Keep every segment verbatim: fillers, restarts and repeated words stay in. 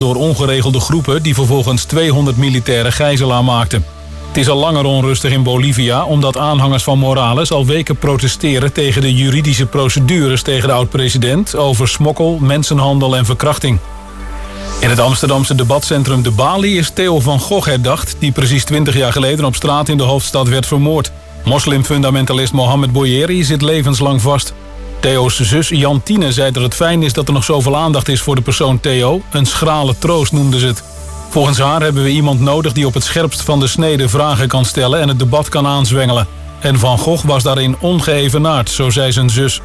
door ongeregelde groepen die vervolgens tweehonderd militaire gijzelaar maakten. Het is al langer onrustig in Bolivia omdat aanhangers van Morales al weken protesteren tegen de juridische procedures tegen de oud-president over smokkel, mensenhandel en verkrachting. In het Amsterdamse debatcentrum De Bali is Theo van Gogh herdacht, die precies twintig jaar geleden op straat in de hoofdstad werd vermoord. Moslimfundamentalist Mohammed Boyeri zit levenslang vast. Theo's zus Jantine zei dat het fijn is dat er nog zoveel aandacht is voor de persoon Theo. Een schrale troost noemde ze het. Volgens haar hebben we iemand nodig die op het scherpst van de snede vragen kan stellen en het debat kan aanzwengelen. En Van Gogh was daarin ongeëvenaard, zo zei zijn zus.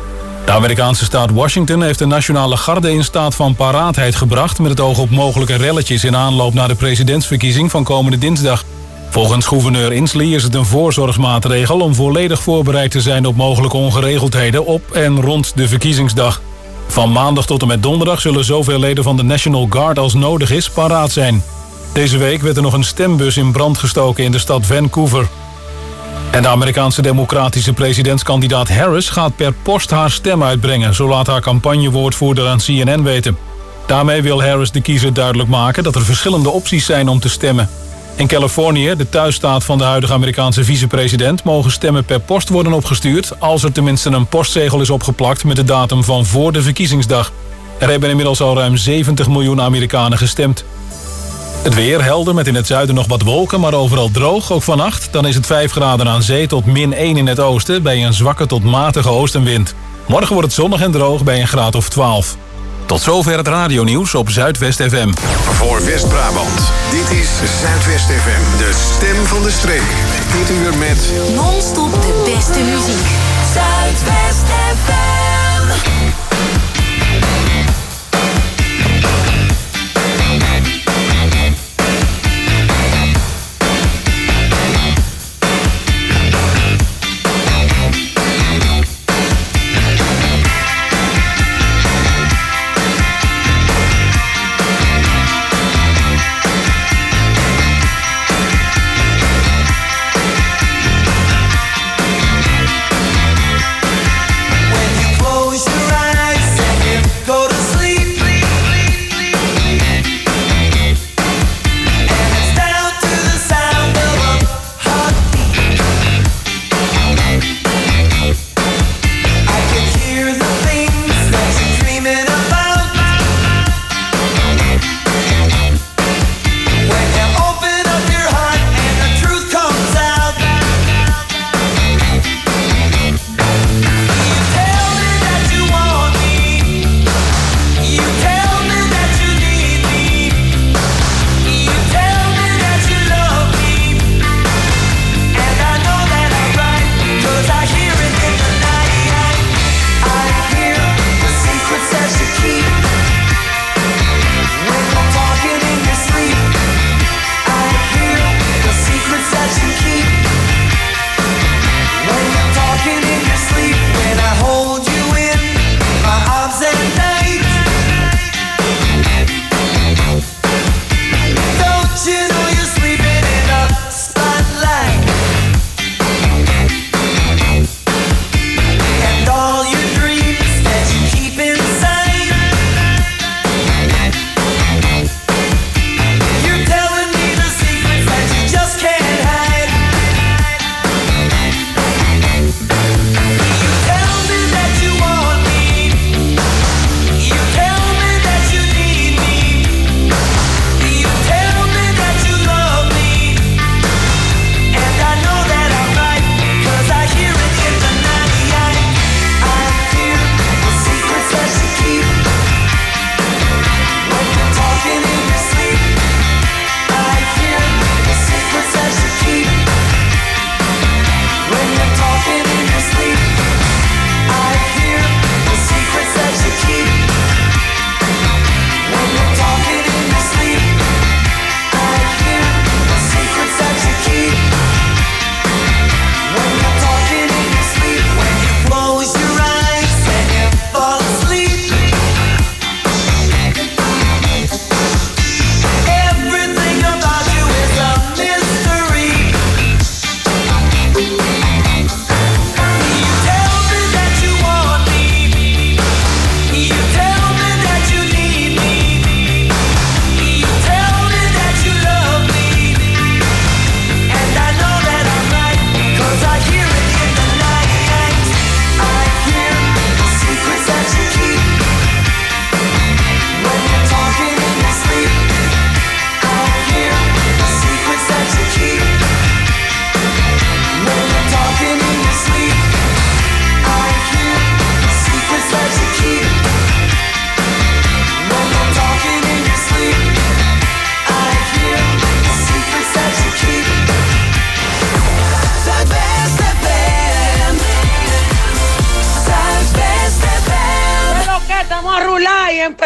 De Amerikaanse staat Washington heeft de nationale garde in staat van paraatheid gebracht met het oog op mogelijke relletjes in aanloop naar de presidentsverkiezing van komende dinsdag. Volgens gouverneur Inslee is het een voorzorgsmaatregel om volledig voorbereid te zijn op mogelijke ongeregeldheden op en rond de verkiezingsdag. Van maandag tot en met donderdag zullen zoveel leden van de National Guard als nodig is paraat zijn. Deze week werd er nog een stembus in brand gestoken in de stad Vancouver. En de Amerikaanse democratische presidentskandidaat Harris gaat per post haar stem uitbrengen, zo laat haar campagnewoordvoerder aan C N N weten. Daarmee wil Harris de kiezer duidelijk maken dat er verschillende opties zijn om te stemmen. In Californië, de thuisstaat van de huidige Amerikaanse vicepresident, mogen stemmen per post worden opgestuurd als er tenminste een postzegel is opgeplakt met de datum van voor de verkiezingsdag. Er hebben inmiddels al ruim zeventig miljoen Amerikanen gestemd. Het weer helder met in het zuiden nog wat wolken, maar overal droog, ook vannacht. Dan is het vijf graden aan zee tot min één in het oosten bij een zwakke tot matige oostenwind. Morgen wordt het zonnig en droog bij een graad of twaalf. Tot zover het radionieuws op Zuidwest F M. Voor West-Brabant, dit is Zuidwest F M, de stem van de streek. Dit uur met non-stop de beste muziek. Zuidwest F M. When you close your eyes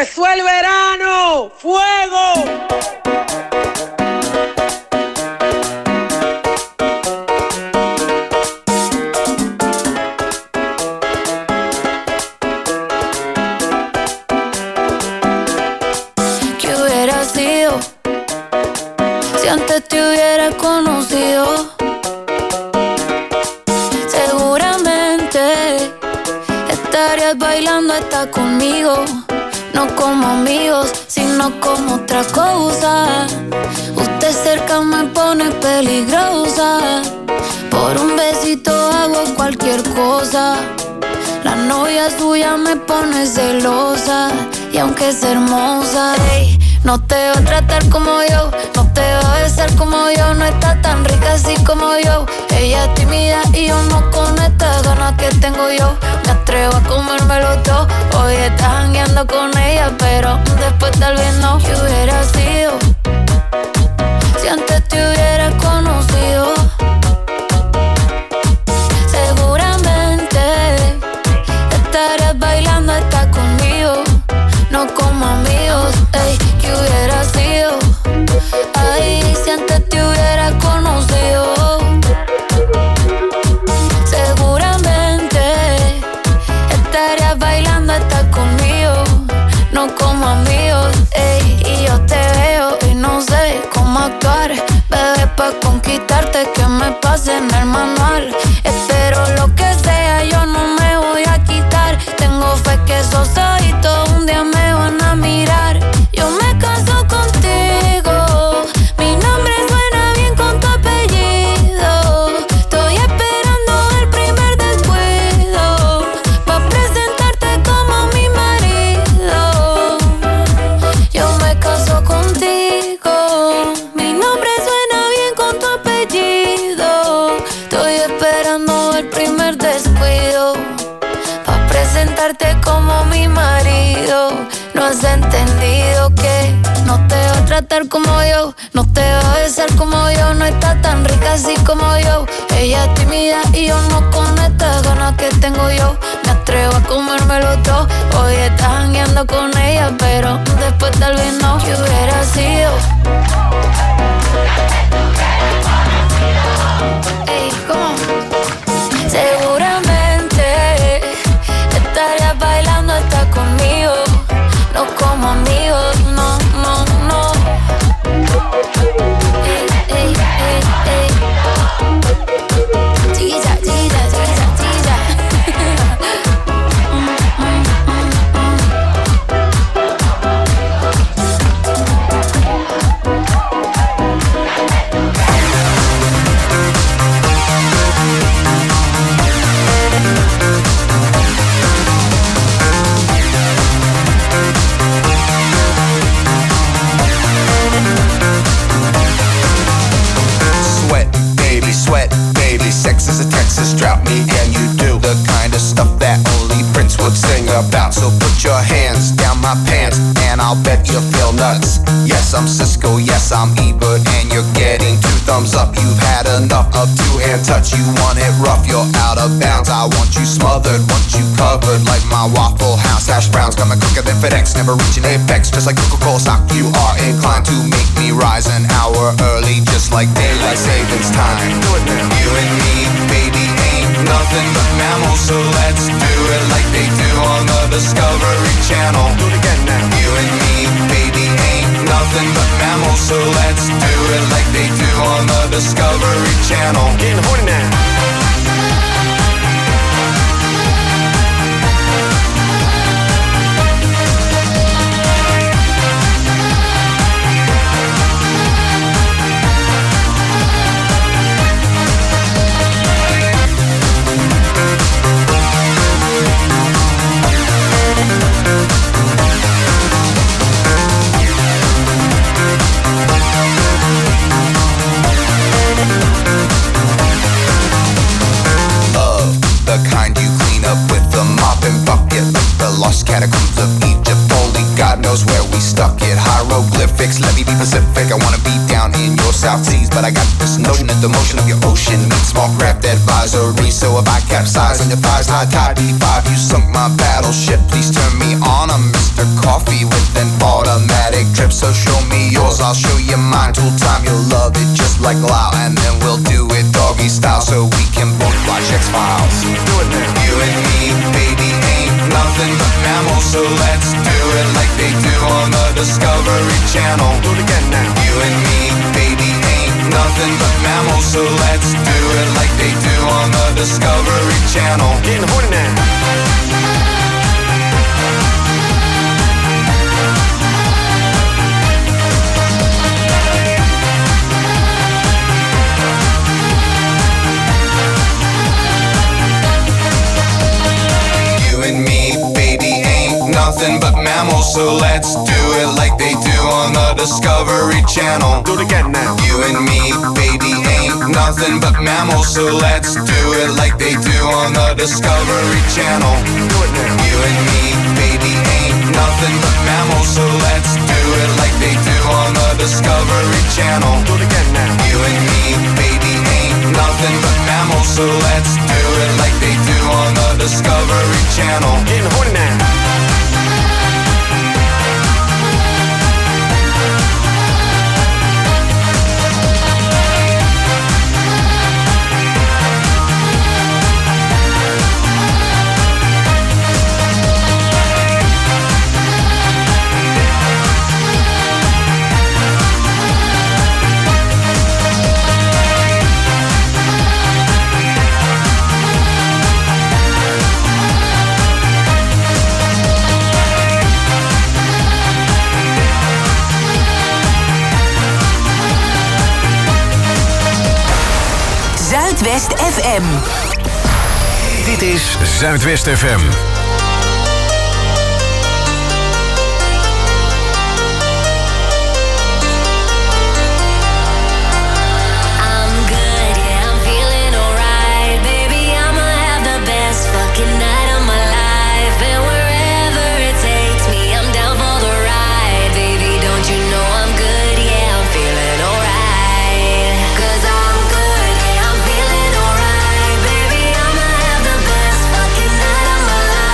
Empezó el verano, fuego. ¿Qué hubiera sido si antes te hubiera conocido? Seguramente estarías bailando hasta conmigo. No como amigos, sino como otra cosa. Usted cerca me pone peligrosa. Por un besito hago cualquier cosa. La novia suya me pone celosa. Y aunque es hermosa, ey, no te va a tratar como yo, no te va a besar como yo. No está tan rica así como yo. Ella es tímida y yo no con estas ganas que tengo yo. Me atrevo a comérmelo todo. Hoy estás jangueando con ella, pero después tal vez no. ¿Qué hubiera sido si antes te hubiera conocido? Seguramente estarías bailando hasta conmigo. No como amigos, ey, ¿qué hubiera sido? Ay, si antes te hubiera conocido. Seguramente estarías bailando hasta conmigo. No como amigos, ey, y yo te veo y no sé cómo actuar. Bebé, pa' conquistarte que me pase en el manual. Espero lo que sea, yo no me voy a quitar. Tengo fe que esos ojitos un día me van a mirar. Yo me caso contigo, mi nombre suena bien con tu apellido. Estoy esperando el primer descuido pa' presentarte como mi marido. Yo me caso contigo, mi nombre suena bien con tu apellido. Estoy esperando el primer descuido pa' presentarte como mi marido. No has entendido que no te va a tratar como yo, no te va a besar como yo. No está tan rica así como yo. Ella es tímida y yo no con estas ganas que tengo yo. Me atrevo a comérmelo todo. Hoy estás jangueando con ella, pero después tal vez no. ¿Qué hubiera sido? Ey, ¿cómo? Seguramente estarías bailando hasta conmigo. No como amigos, no, no, no. Ey, ey, ey, ey. Chiquilla, chiquilla, chiquilla, chiquilla. mm, mm, mm, Sex is a Texas drought, me and you do the kind of stuff that only Prince would sing about. So put your hands down my pants and I'll bet you feel nuts. Yes, I'm Cisco, yes, I'm Ebert, and you're getting two thumbs up. You've had enough of two-hand touch, you want it rough, you're out of bounds. I want you smothered, want you covered like my Waffle House hash browns. Coming quicker than FedEx, never reaching apex, just like Coca-Cola stock. You are inclined to make me rise an hour early, just like daylight savings time. Do it now. You and me, baby, ain't nothing but mammals, so let's do it like they do on the Discovery Channel. Do it again now. You and me, baby, ain't nothing but mammals, so let's do it like they do on the Discovery Channel. Getting horny now. Lost catacombs of Egypt, only God knows where we stuck it. Hieroglyphics, let me be Pacific. I wanna be down in your South Seas, but I got this notion that the motion of your ocean meets small craft that vibe advisory. So if I capsize on your thighs, not type B five, you sunk my battleship. Please turn me on. I'm Mister Coffee with an automatic drip. So show me yours, I'll show you mine. Tool time, you'll love it just like Lao. And then we'll do it doggy style so we can both watch X-Files. Do it now. You and me, baby, ain't nothing but mammals. So let's do it like they do on the Discovery Channel. Do it again now. You and me, baby, ain't nothing but mammals. So let's do it like they do on the Discovery Channel. Getting horny now. Nothing but mammals, so let's do it like they do on the Discovery Channel. Do it again now. You and me, baby, ain't nothing but mammals, so let's do it like they do on the Discovery Channel. Do it now. You and me, baby, ain't nothing but mammals, so let's do it like they do on the Discovery Channel. Do it again now. You and me, baby, ain't nothing but mammals, so let's do it like they do on the Discovery Channel. Getting horny now. Zuidwest F M. Dit is Zuidwest F M. Feeling alright, baby, I'ma have the best fucking night of my life.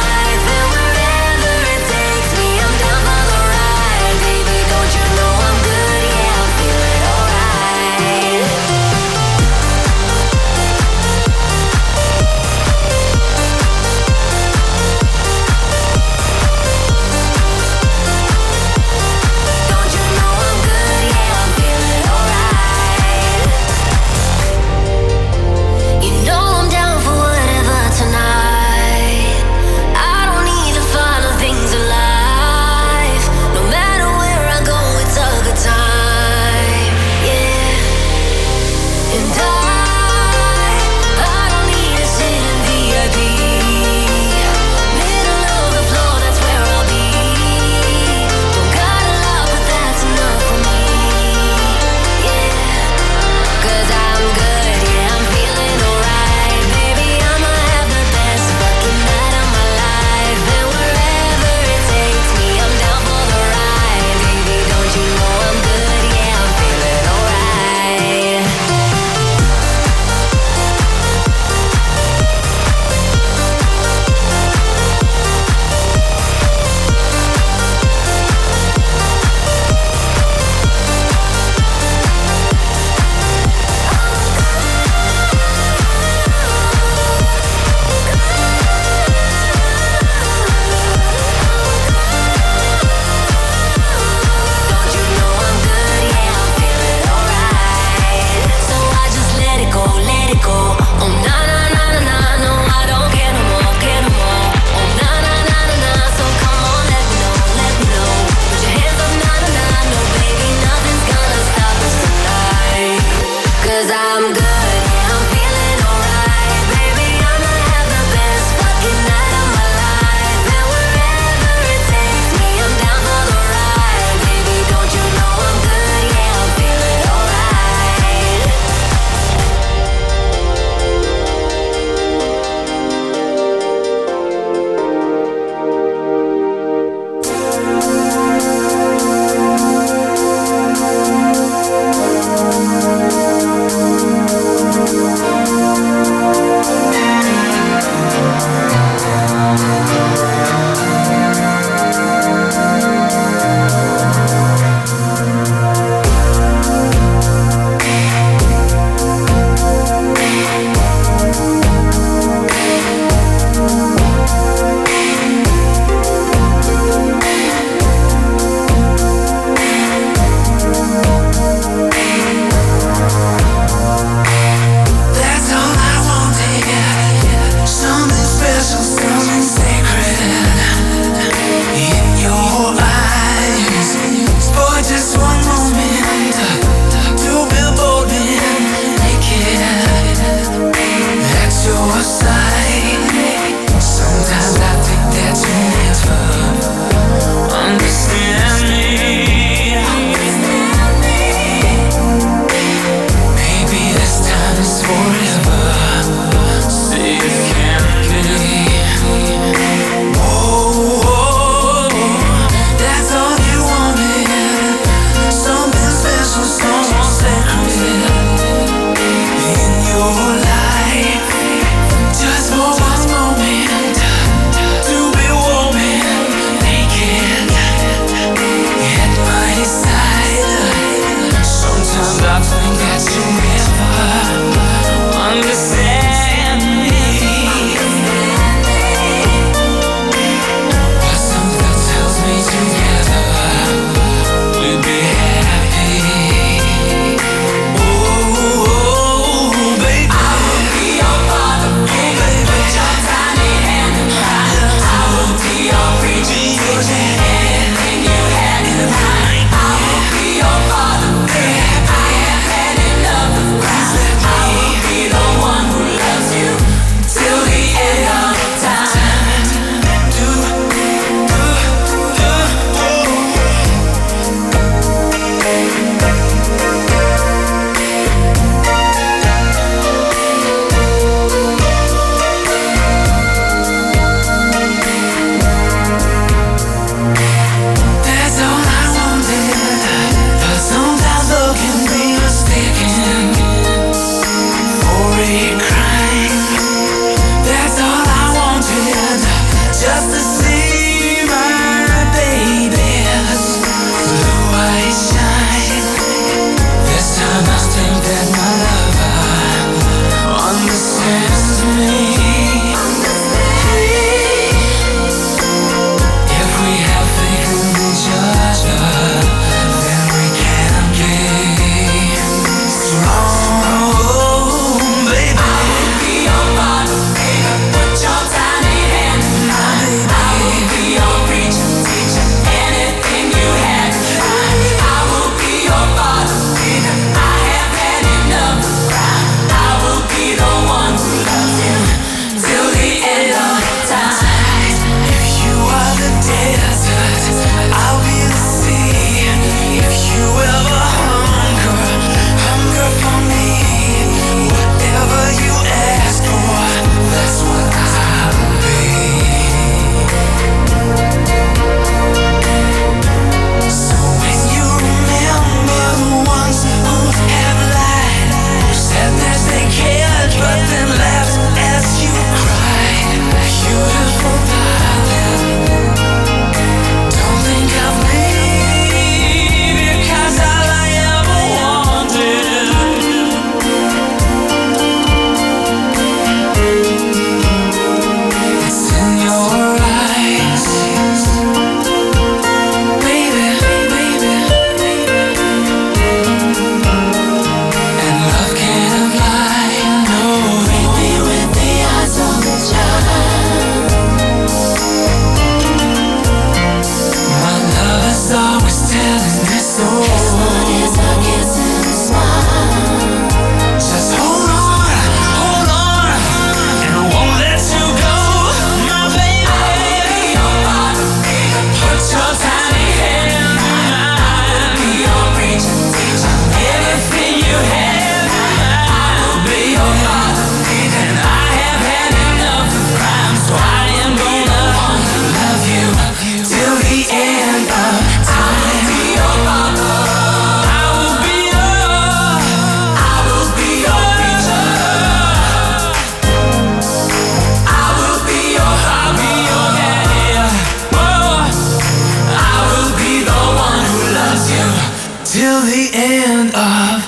till the end of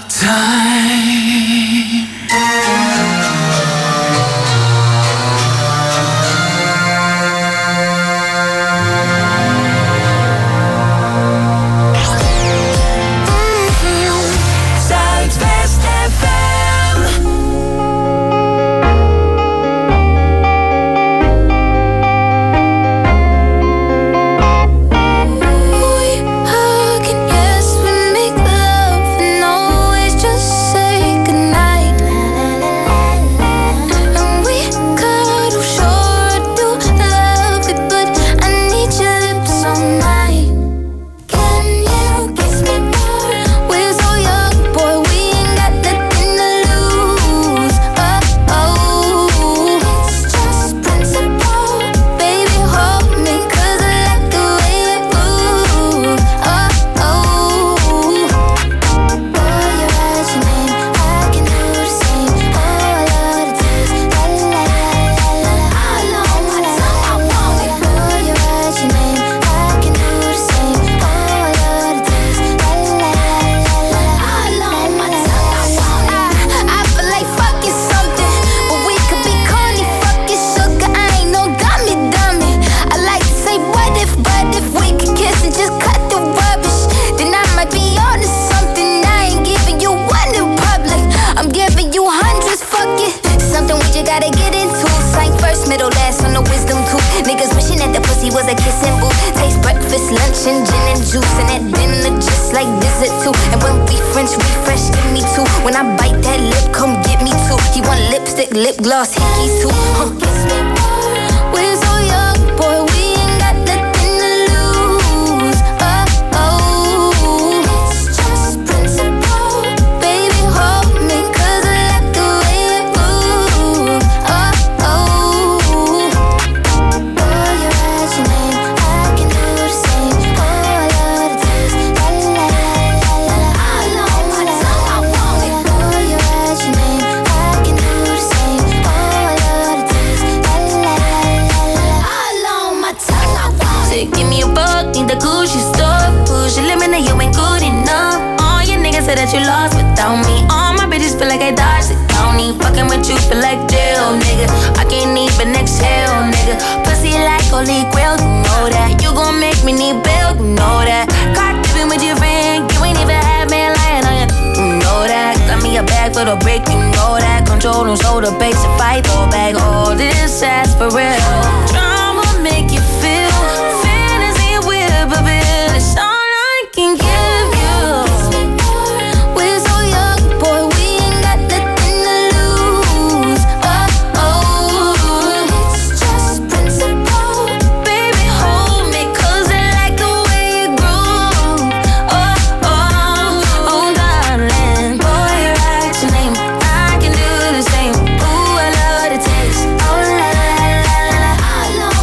time. Zuidwest F M. Lip gloss, hickeys too. Huh. We're so young, boy, we ain't got nothing to lose. Oh, oh, it's just principle. Baby, hold me, cause I like the way we move. Oh, oh, boy, you write your name, I can do the same. Oh, I love the taste, la la la la la. I know my tongue, I want it. Boy, you write your name, I can do the same. Give me a buck, need the Gucci stuff. Push your limit, you ain't good enough. All your niggas say that you lost without me. All my bitches feel like I dodged the county. Fucking with you feel like jail, nigga. I can't even exhale, nigga. Pussy like holy grail, you know that. You gon' make me need bail, you know that. Caught dipping with your friend, you ain't even had me lying on you, you know that. Got me a bag for the brick, you know that. Control them shoulder base if I throw back all this ass for real. Drama make you feel. But it's all I can give you. We're so young, boy, we ain't got nothing to lose. Oh, oh, it's just principle. Baby, hold me, cause I like the way you groove. Oh, oh, oh, darling. Boy, you write your name, I can do the same. Ooh, I love the taste. Oh, la, la, la, la, la.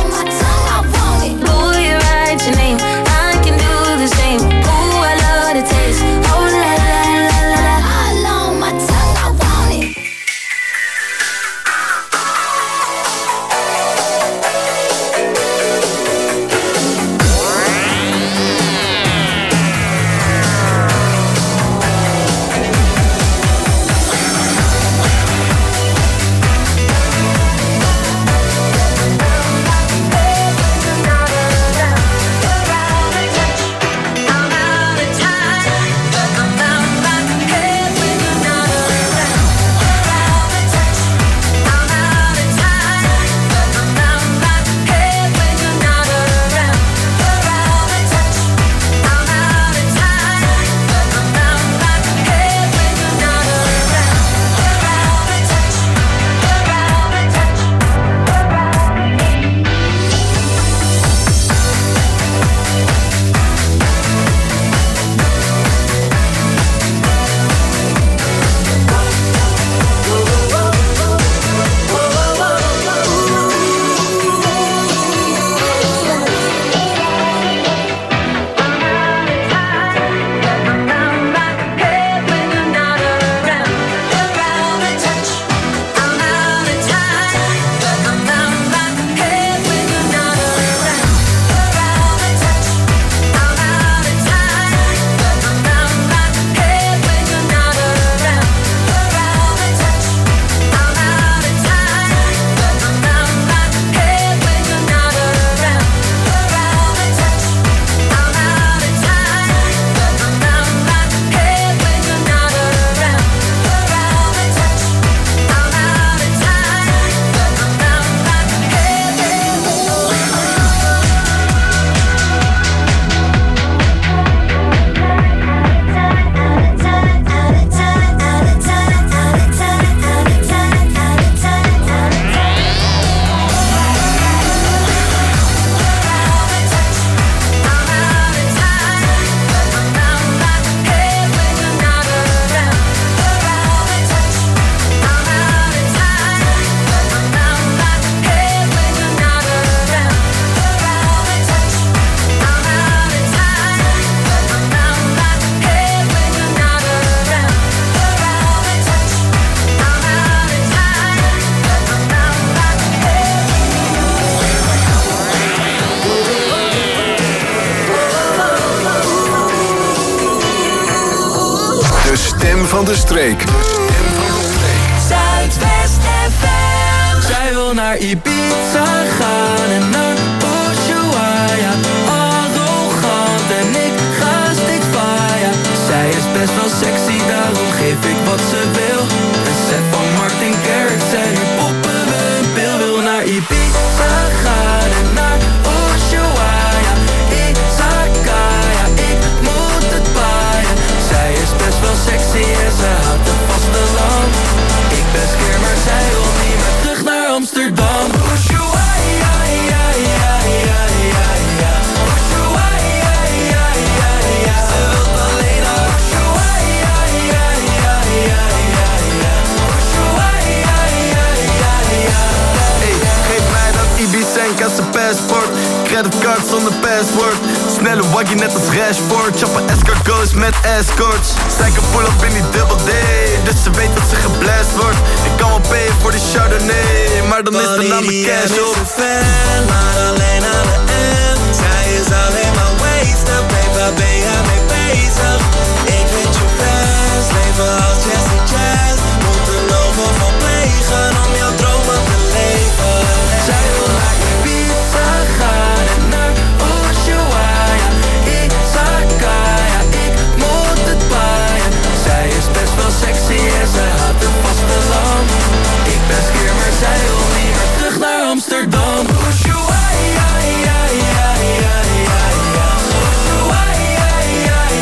De stem van de streek. De stem van de streek. Zuidwest F M. Zij wil naar Ibiza gaan en naar Ushuaia. Arrogant en ik ga steeds vaaien. Zij is best wel sexy, daarom geef ik wat ze wil. Een set van Martin Garrix en nu poppen we een pil. Wil naar Ibiza gaan en naar Ushuaia. Izakaya, ik moet het paaien. Zij is best wel sexy en ze houdt het vasteland. Ik ben skeer, maar zij wil niet meer terug naar Amsterdam. Ushuaia, ja, ja, ja, ja, ja. Ushuaia, ja, ja, ja. Ze wilt alleen naar Ushuaia, ja, ja, ja, ja, ja. Ushuaia, ja, ja, ja. Hey, geef mij dat Ibizenk als een passport. Creditcard zonder password. Snelle waggie net als Rashford. Choppen escargots met escorts. Zij kan pull up in die double D, dus ze weet dat ze geblast wordt. Ik kan wel payen voor die Chardonnay, maar dan is de naam mijn cash op. Ik ben fan, maar alleen aan de M. Zij is alleen maar wasted, babe, waar ben jij mee bezig? Ik vind je best, leven als Jesse Jazz. Moet er nog wat van plegen om jouw dromen te leven. Zij wil naar Ibiza gaan en naar Ushuaia. Izakaya, ik moet het paaien. Zij is best wel sexy en ze houdt het vasteland. Ik ben skeer, maar zij wil niet meer terug naar Amsterdam. Ushuaia, ja, ja, ja, ja, ja. Ushuaia, ja,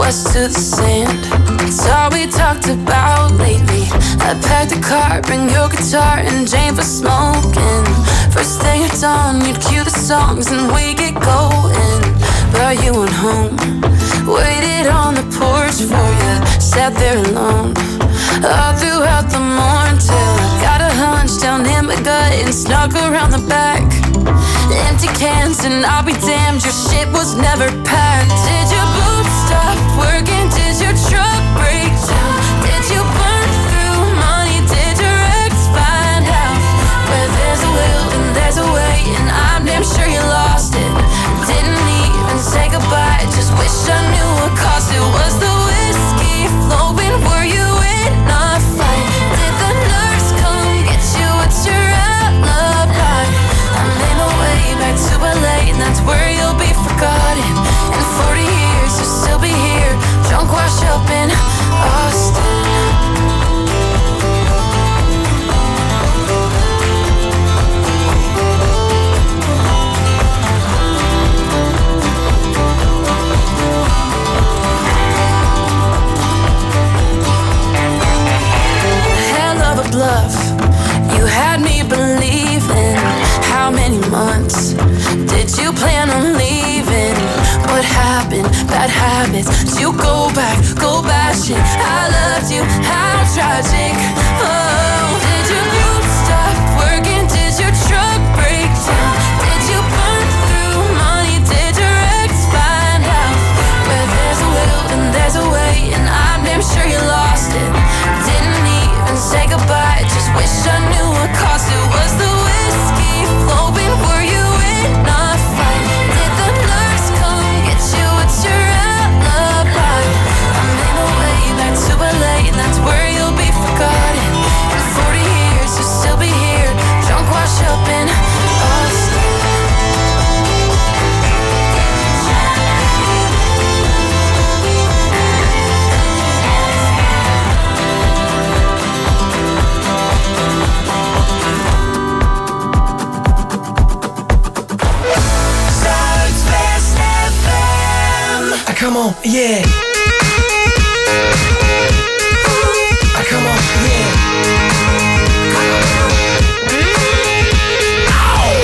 west to the sand. It's all we talked about lately. I packed a car, bring your guitar and Jane for smoking. First thing at dawn, you'd cue the songs and we get going. But you went home, waited on the porch for you, sat there alone all throughout the morn till I got a hunch down in my gut and snuck around the back. Empty cans and I'll be damned, your shit was never packed. Did your boots stop working? Did your truck break down? Did you burn through money? Did your ex find out? Where there's a will and there's a way, and I'm damn sure you lost it. Didn't even say goodbye, just wish I knew what cost it. Was the whiskey flowing? Were you in a fight? Did the nurse come get you? What's your alibi? I made my way back to L A, and that's where you'll be forgotten. In forty years you'll still be here, drunk, washed up in Austin. Bluff. You had me believing. How many months did you plan on leaving? What happened? Bad habits. Did you go back? Go bashing. I loved you. How tragic. Oh, did your boots stop working? Did your truck break down? Did you burn through money? Did your ex find out? Where there's a will and there's a way, and I'm damn sure you lost it. Didn't even say goodbye, just wish I knew what cost it. Was the whiskey flowing? Were you in a fight? Did the nurse come get you? What's your alibi? I made my way back to L A, and that's where you'll be forgotten. In forty years you'll still be here, drunk, washed up in Austin. Come on, yeah. Ah, come on, yeah. Ow!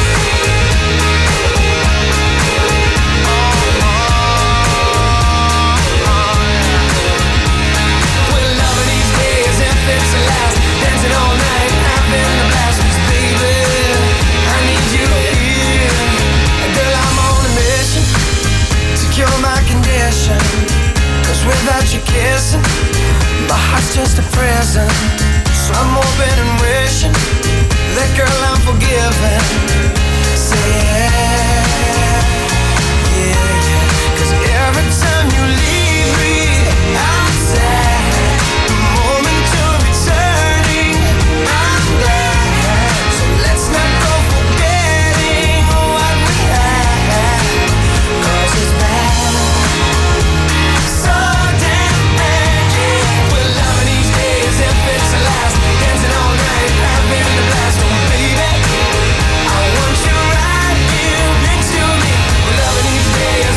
We're loving these days if it's the last. Dancing all night, having a blast. Baby, I need you here. Girl, I'm on a mission. Secure my condition, cause without you kissing, my heart's just a prison. So I'm hoping and wishing that, girl, I'm forgiven. Say yeah, yeah, yeah. Cause every time you leave me, I'm sad. The moment you're returning, I'm glad. So let's not go forgetting what we had, cause it's bad. So damn bad, yeah. We're loving these days if it's the last. Dancing all night, having a blast. Oh baby, I want you right here next to me. We're loving each day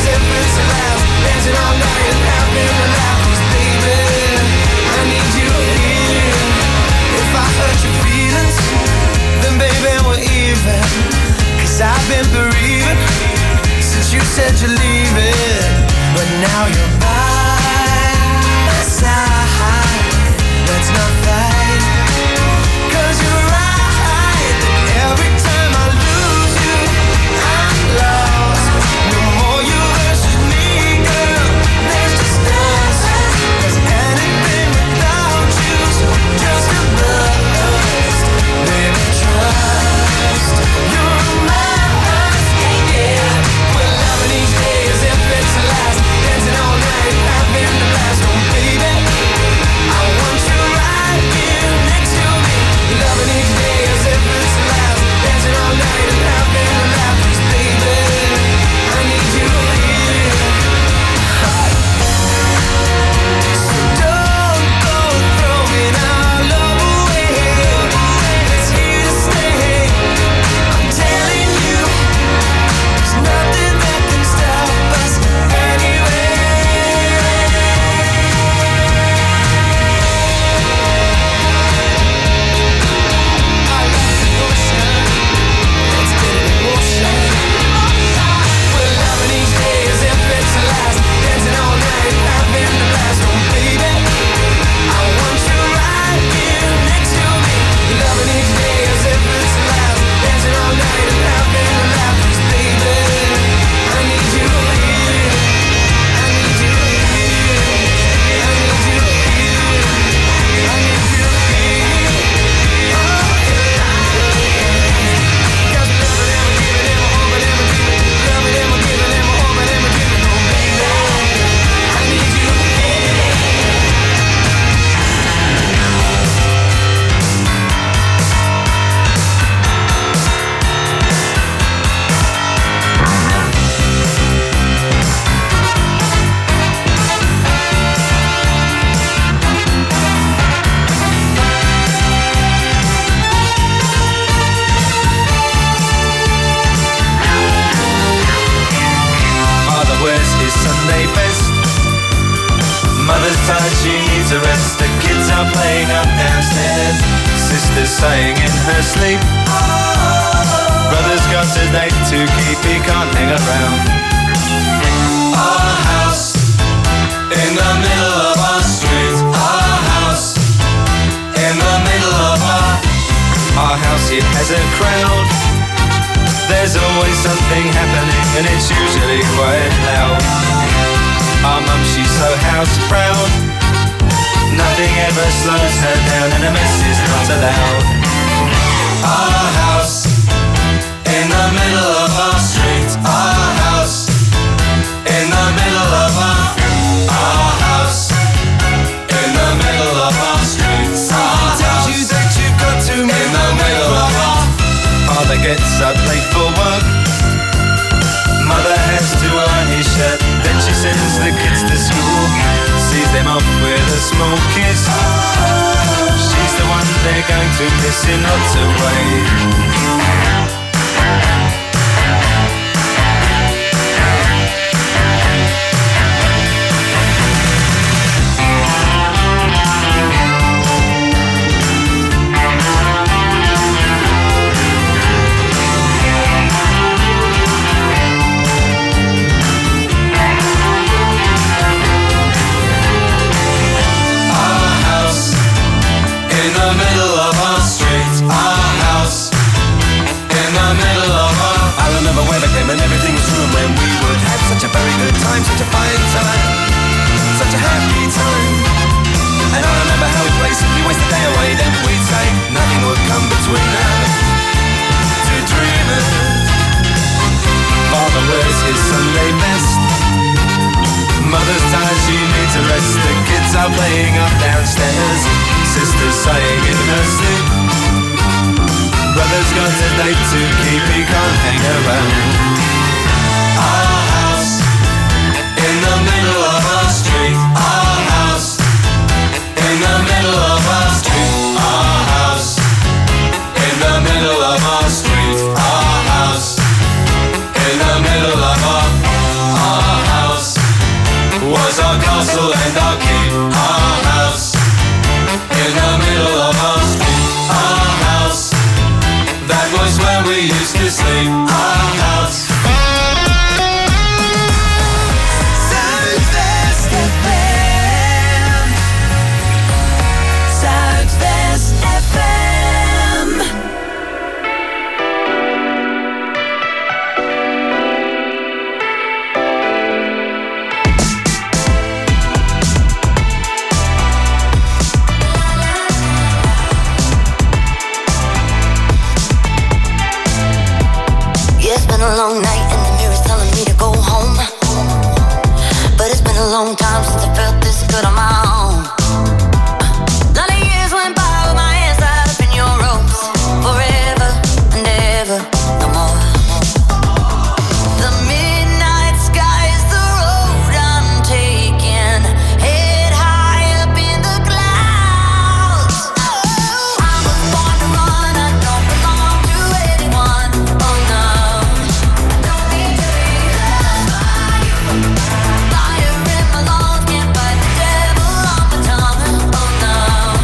tired, she needs a rest. The kids are playing up downstairs. Sister's saying in her sleep, brother's got a date to keep, he can't hang around. Our house in the middle of our street. Our house in the middle of our Our house, it has a crowd. There's always something happening and it's usually quite loud. Our mum, she's so house proud. Nothing ever slows her down and a mess is not allowed. Our house in the middle of our street. Our house in the middle of our Our house in the middle of our street. Our tells you that you've got to in the middle of our Father gets up late for work. Mother has to iron his shirt. Then she sends the kids to school, sees them off with a small kiss. She's the one they're going to miss in lots of ways. And everything was ruined when we would have such a very good time, such a fine time, such a happy time. And I remember how we played, simply waste the day away. Then we'd say nothing would come between us, two dreamers. Father wears his Sunday best. Mother's tired, she needs a rest. The kids are playing up downstairs. Sister's sighing in her sleep. Brother's got a date to keep, he can't hang around. Our house in the middle of our street. Our house in the middle of our street. Our house in the middle of our street. Our house in the middle of our Our house was our castle and our keep. Our house in the middle of our street. Our house, that was where we used to sleep. Our house. Zuidwest F M. Zuidwest F M. It's been a long night and the mirror's telling me to go home. But it's been a long time since I felt this good on my own. Lot of years went by with my hands tied up in your ropes. Forever and ever, no more. The midnight sky is the road I'm taking. Head high up in the clouds. Oh, I was born to run, I don't belong to anyone. Oh no. Fire in my lungs, can't fight the devil on my tongue. Oh no.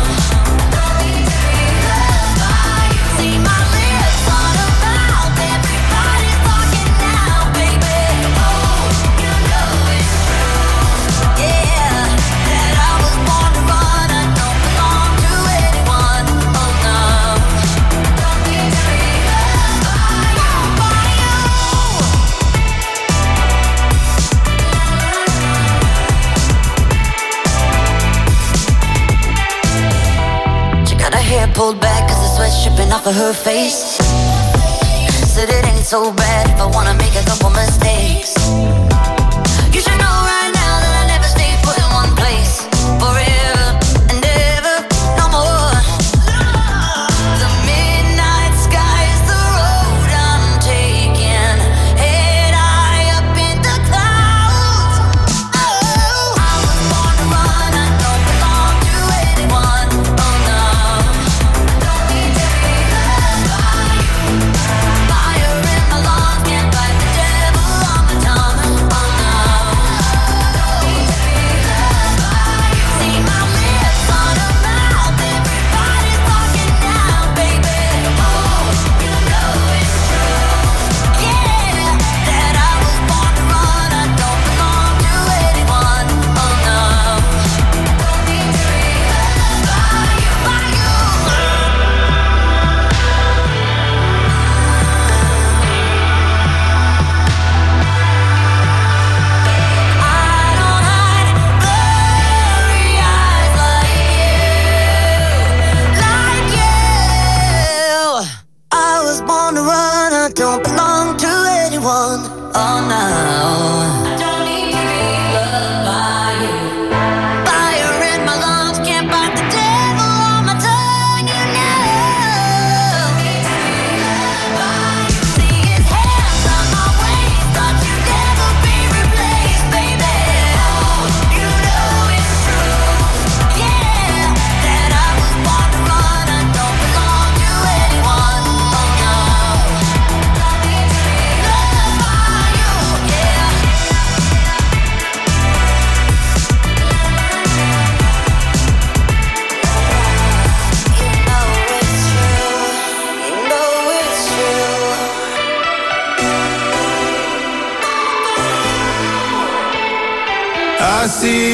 See my lips on a mouth, everybody's talking now, baby. Oh, you know it's true. Yeah, that I was born to run, I don't belong to anyone. Oh no. She got her hair pulled back cause the sweat's dripping off of her face. Said it ain't so bad if I wanna make a couple mistakes. You should know right now that I never stay put in one place. Forever and ever, no more. The midnight sky is the road I'm taking. Head high up in the clouds. Oh, I was born to run, I don't belong to anyone. Oh no. Fire in my lungs, can't fight the devil on my tongue. Oh no.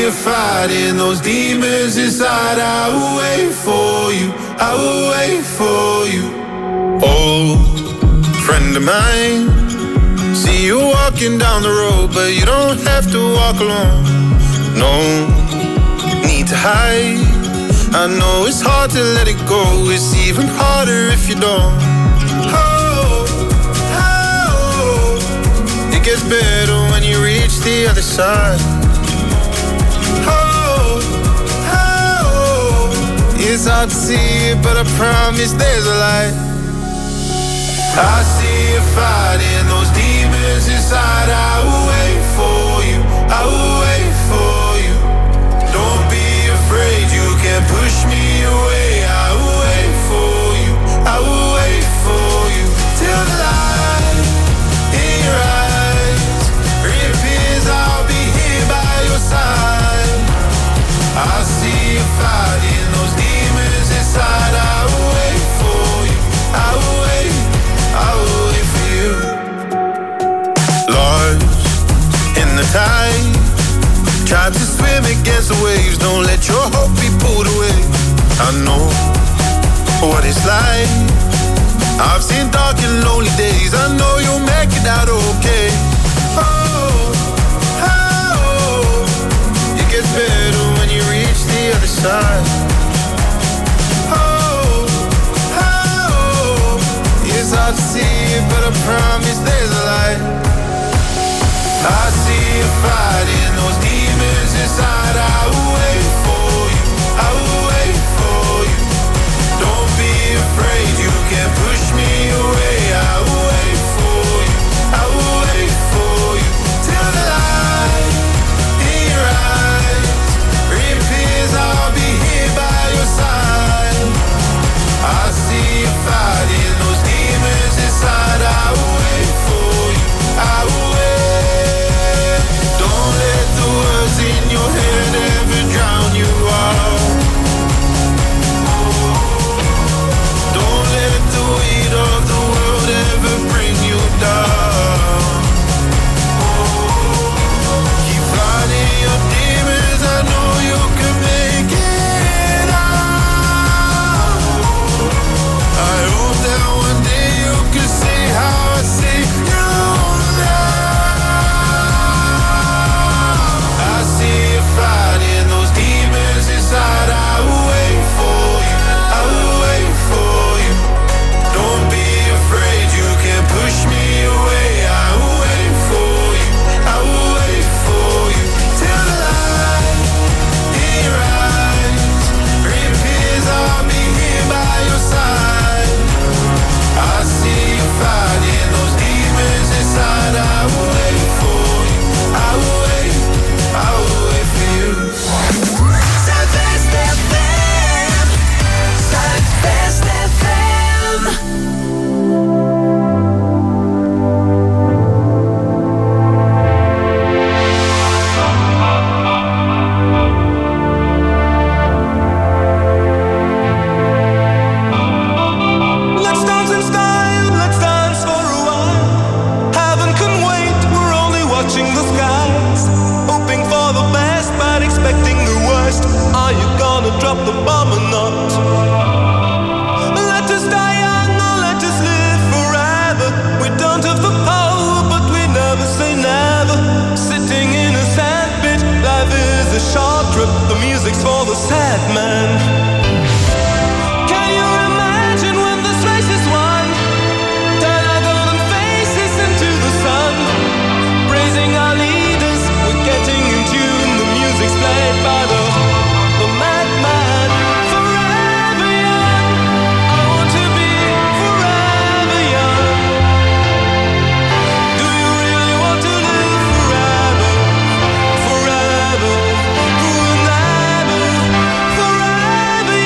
you fighting those demons inside, I will wait for you, I will wait for you. Old friend of mine, see you walking down the road, but you don't have to walk alone. No need to hide. I know it's hard to let it go. It's even harder if you don't. Oh, oh, it gets better when you reach the other side. Oh, oh, it's hard to see it, but I promise there's a light. I see you fighting those demons inside. I will wait for you, I will wait for you. Don't be afraid, you can't push me away. I will wait for you, I will wait for you. Till the light in your eyes reappears, I'll be here by your side. I see you fighting those demons inside. I will wait for you, I will wait, I will wait for you. Lost in the tide, tried to swim against the waves. Don't let your hope be pulled away. I know what it's like. I've seen dark and lonely days. I know you'll make it out okay. Oh, oh, it gets better when you reach the other side. Oh, oh, it's hard to see it, but I promise there's a light. I see you fighting those demons inside. I will wait for you, I will wait for you. Don't be afraid, you can't push me away. I will wait for you, I will wait for you. Till the light in your eyes reappears, I'll be here by your side. I see you fighting those demons inside. I will wait for you, I will wait. Don't let the words in your head ever drown you out. Don't let the weight of the world ever bring you down. Keep fighting your demons, I know you can make it out. I hope that one day you can see how I see you now. I see you fighting those demons inside. I will wait for you, I will wait for you. Don't be afraid, you can't push me away. I will wait for you, I will wait for you. Till the light in your eyes reappears, I'll be here by your side. I see you fighting those demons inside. I will wait for you, I will wait, I will wait for you. Zuidwest F M. Zuidwest F M. Let's dance in style, let's dance for a while. Heaven can wait, we're only watching the skies. Hoping for the best, but expecting the worst. Are you gonna drop the bomb or not? Let us die young or let us live forever. We don't have the power, but we never say never. Sitting in a sandpit, life is a short trip. The music's for the sad man. Can you imagine when this race is won? Turn our golden faces into the sun. Praising our leaders, we're getting in tune. The music's played by the, the madman. Forever young, I want to be forever young. Do you really want to live forever? Forever, forever, forever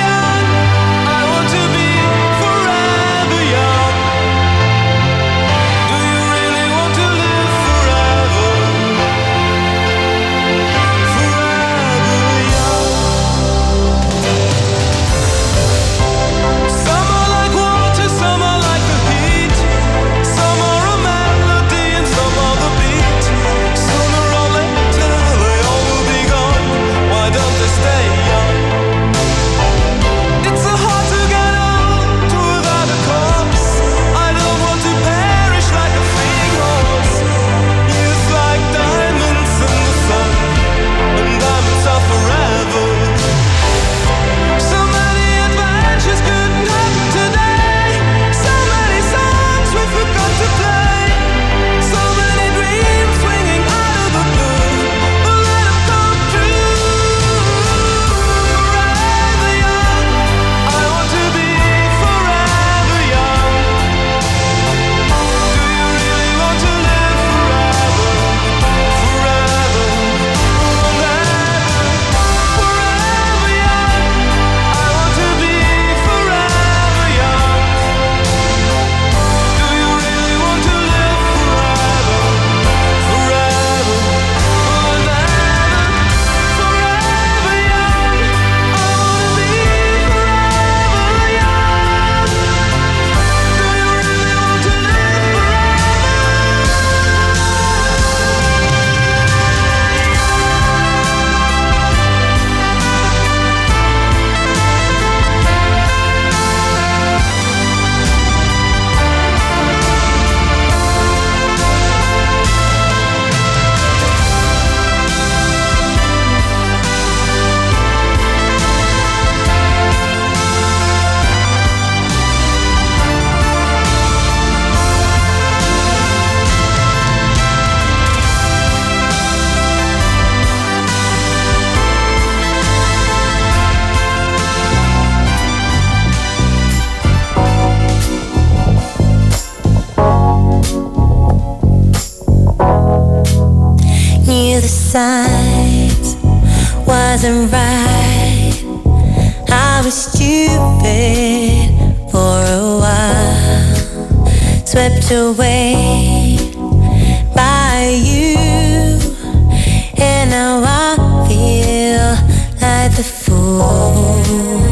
wasn't right. I was stupid for a while, swept away by you, and now I feel like the fool.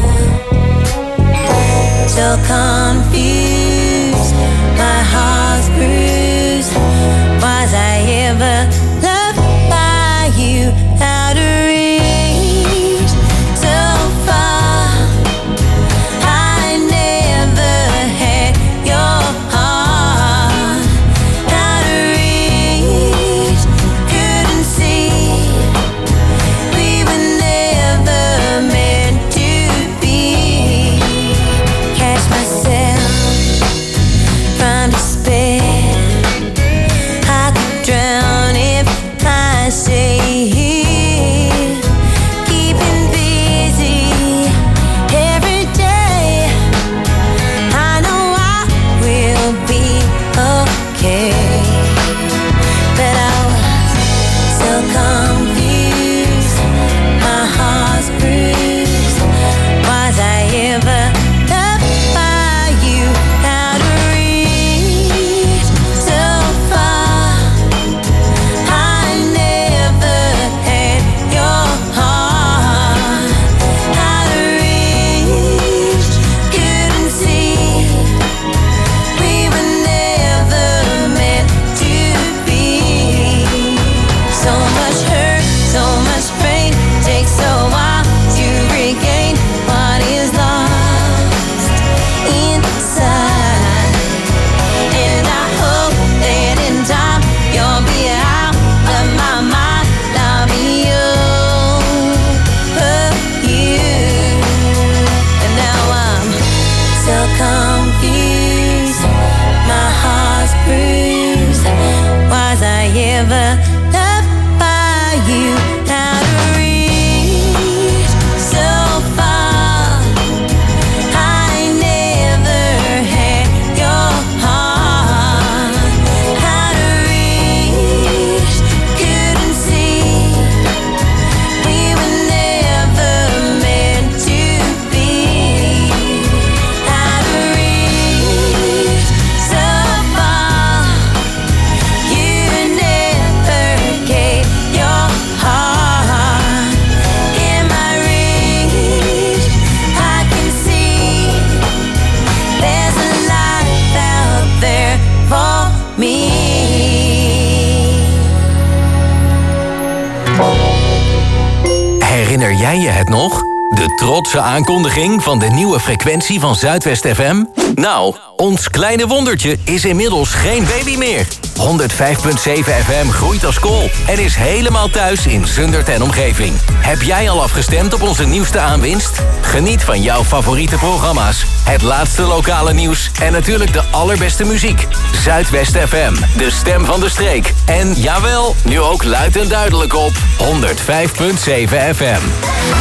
So confused, my heart's bruised. Was I ever loved by you? Out of reach, so far. I never had your heart. Out of reach, couldn't see. We were never meant to be. Catch myself from despair. I could drown if I stay here. Keeping busy every day. I know I will be okay, but I was so confused. My heart's bruised. Was I ever loved by you? Out of reach, so far. I never had your heart. Out of reach, couldn't see. We were never meant to be. So much hurt, so much pain. Takes a while to regain what is lost inside. And I hope that in time you'll be out of my mind. I'll be over you. And now I'm so confused. My heart's bruised. Was I ever loved by you? Out of reach, so far. I never had your heart. Out of reach, couldn't see. We were never meant to be. Out of reach, so far. You never gave your heart. In my reach, I can see there's a life out there for me. Herinner jij je het nog? De trotse aankondiging van de nieuwe frequentie van Zuidwest F M? Nou, ons kleine wondertje is inmiddels geen baby meer. honderdvijf komma zeven F M groeit als kool en is helemaal thuis in Zundert en omgeving. Heb jij al afgestemd op onze nieuwste aanwinst? Geniet van jouw favoriete programma's, het laatste lokale nieuws en natuurlijk de allerbeste muziek. Zuidwest F M, de stem van de streek. En jawel, nu ook luid en duidelijk op honderdvijf komma zeven F M.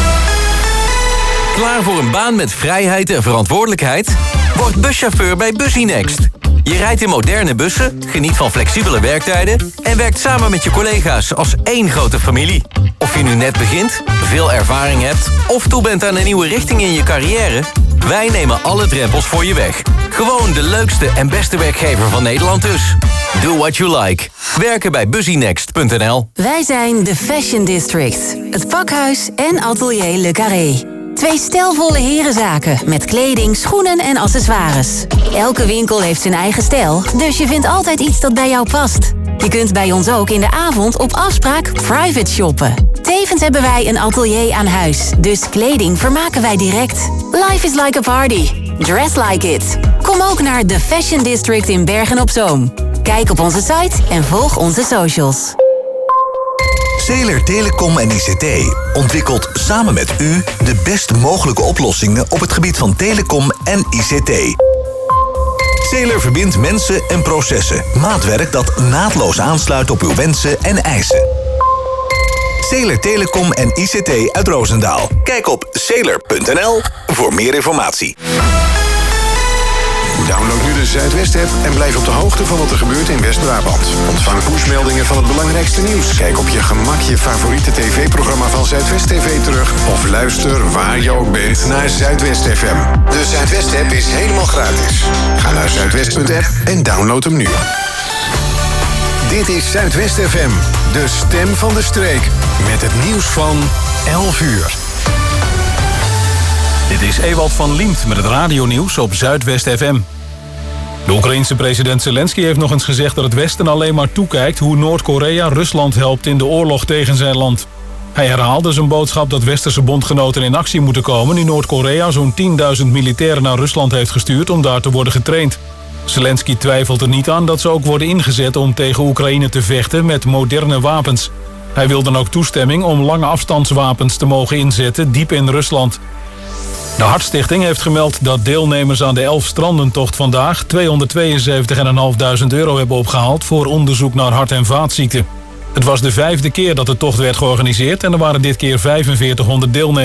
Klaar voor een baan met vrijheid en verantwoordelijkheid? Word buschauffeur bij Busynext. Je rijdt in moderne bussen, geniet van flexibele werktijden en werkt samen met je collega's als één grote familie. Of je nu net begint, veel ervaring hebt of toe bent aan een nieuwe richting in je carrière, wij nemen alle drempels voor je weg. Gewoon de leukste en beste werkgever van Nederland dus. Do what you like. Werken bij busynext punt n l. Wij zijn de Fashion District, het pakhuis en atelier Le Carré. Twee stijlvolle herenzaken met kleding, schoenen en accessoires. Elke winkel heeft zijn eigen stijl, dus je vindt altijd iets dat bij jou past. Je kunt bij ons ook in de avond op afspraak private shoppen. Tevens hebben wij een atelier aan huis, dus kleding vermaken wij direct. Life is like a party. Dress like it. Kom ook naar de Fashion District in Bergen-op-Zoom. Kijk op onze site en volg onze socials. Zeeler Telecom en I C T ontwikkelt samen met u de best mogelijke oplossingen op het gebied van telecom en I C T. Zeeler verbindt mensen en processen. Maatwerk dat naadloos aansluit op uw wensen en eisen. Zeeler Telecom en I C T uit Roosendaal. Kijk op zeeler punt n l voor meer informatie. Download nu de Zuidwest-app en blijf op de hoogte van wat er gebeurt in West-Brabant. Ontvang pushmeldingen van het belangrijkste nieuws. Kijk op je gemak je favoriete tv-programma van Zuidwest T V terug. Of luister waar je ook bent naar Zuidwest F M. De Zuidwest-app is helemaal gratis. Ga naar zuidwest punt app en download hem nu. Dit is Zuidwest F M, de stem van de streek. Met het nieuws van elf uur. Dit is Ewald van Liemt met het radionieuws op Zuidwest F M. De Oekraïense president Zelensky heeft nog eens gezegd dat het Westen alleen maar toekijkt hoe Noord-Korea Rusland helpt in de oorlog tegen zijn land. Hij herhaalde zijn boodschap dat westerse bondgenoten in actie moeten komen nu Noord-Korea zo'n tienduizend militairen naar Rusland heeft gestuurd om daar te worden getraind. Zelensky twijfelt er niet aan dat ze ook worden ingezet om tegen Oekraïne te vechten met moderne wapens. Hij wil dan ook toestemming om lange afstandswapens te mogen inzetten diep in Rusland. De Hartstichting heeft gemeld dat deelnemers aan de Elfstrandentocht vandaag tweehonderdtweeënzeventig vijfhonderd euro hebben opgehaald voor onderzoek naar hart- en vaatziekten. Het was de vijfde keer dat de tocht werd georganiseerd en er waren dit keer vijfenveertighonderd deelnemers.